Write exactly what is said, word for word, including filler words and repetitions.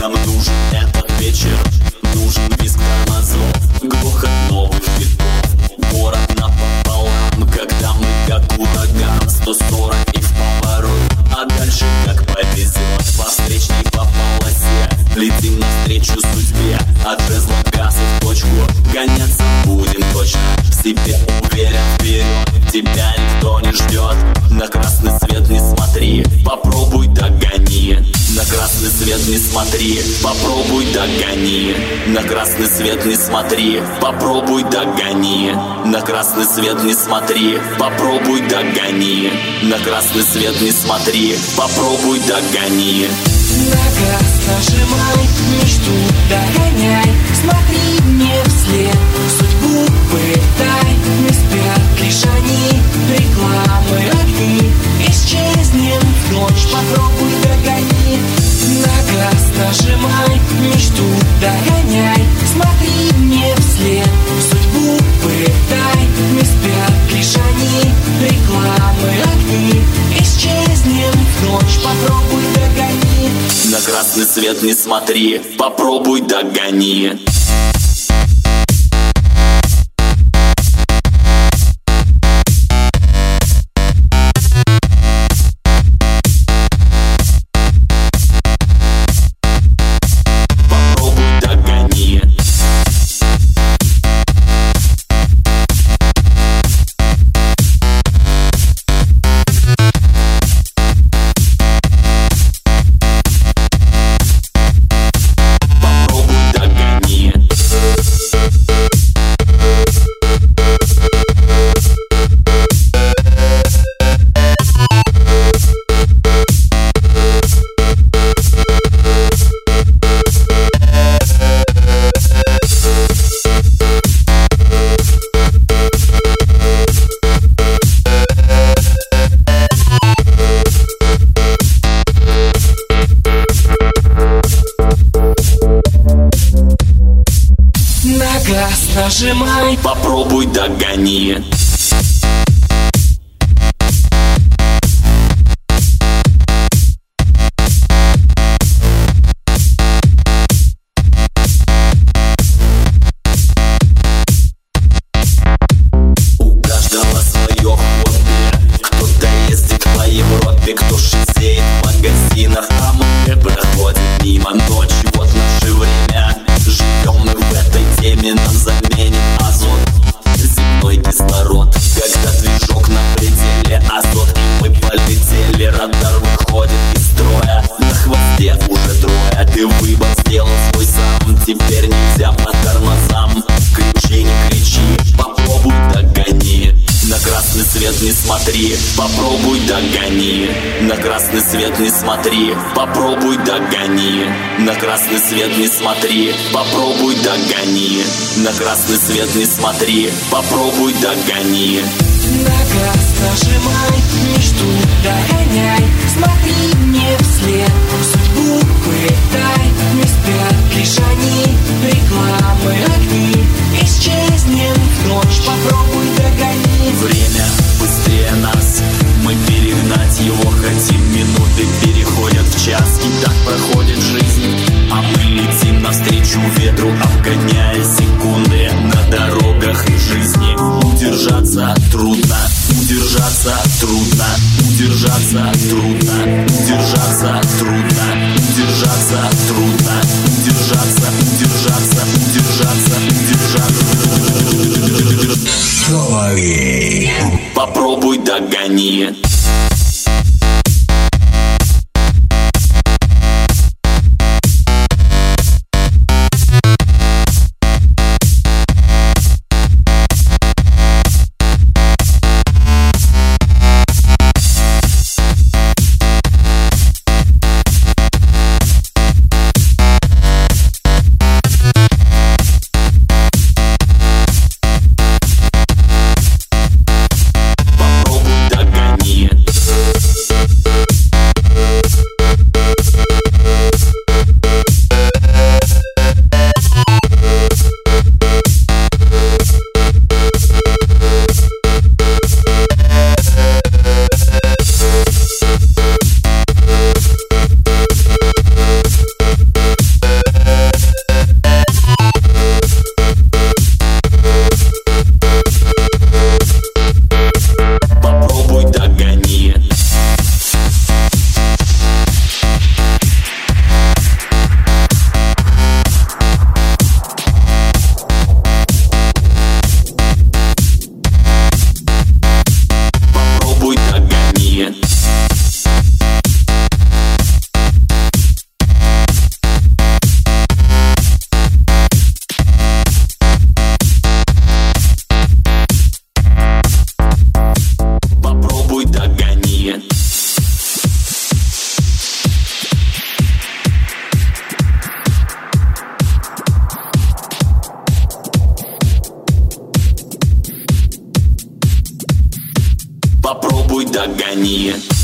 Нам нужен этот вечер, нужен визг тормозов, грохот новых витков, город напополам, когда мы как ураган, сто сорок и в поворот, а дальше как повезет, по встречной по полосе, летим навстречу судьбе, от жезла газа в точку, гоняться будем точно, в себе уверен вперед, тебя никто не ждет, на красный свет не смотри, попробуй догони, на красный свет не смотри, попробуй догони, на красный свет не смотри, попробуй догони, на красный свет не смотри, попробуй догони, на красный свет не смотри, попробуй догони. На газ нажимай, мечту догоняй, смотри мне вслед, судьбу пытай, не спят лишь они, рекламы, огни, исчезнем в ночь, попробуй догони. На газ нажимай, мечту догоняй, смотри мне вслед, судьбу пытай, не спят лишь они, рекламы, огни, исчезнем в ночь, попробуй догони. На красный свет не смотри, попробуй догони. Попробуй догони. Газ нажимай, попробуй догони. У каждого свое хобби, кто-то ездит по Европе, кто шизеет в магазинах, а мы проходим мимо ночи. Вот наше время, живем мы в этой теме, нам заменит азот, земной кислород, когда движок на пределе, азот, и мы полетели. Радар выходит из строя, на хвосте уже трое, ты выбор сделал свой сам, теперь нельзя по тормозам, кричи, не кричи, попробуй догони. На красный свет не смотри, попробуй догони. На красный свет не смотри, попробуй догони. На красный свет не смотри, попробуй догони. На красный свет не смотри, попробуй догони. На газ нажимай, мечту догоняй, смотри мне вслед, судьбу пытай, не спят лишь они, рекламы, огни, исчезнем в ночь, попробуй догони. Время быстрее нас, мы перегнать его хотим, минуты переходят в час, и так проходит жизнь, а мы летим навстречу ветру, обгоняя секунды на дорогах и жизни. Удержаться трудно, удержаться трудно, удержаться трудно, удержаться трудно, удержаться трудно, удержаться, удержаться, удержаться, удержаться. Соловей. Попробуй догони. Попробуй догони. они.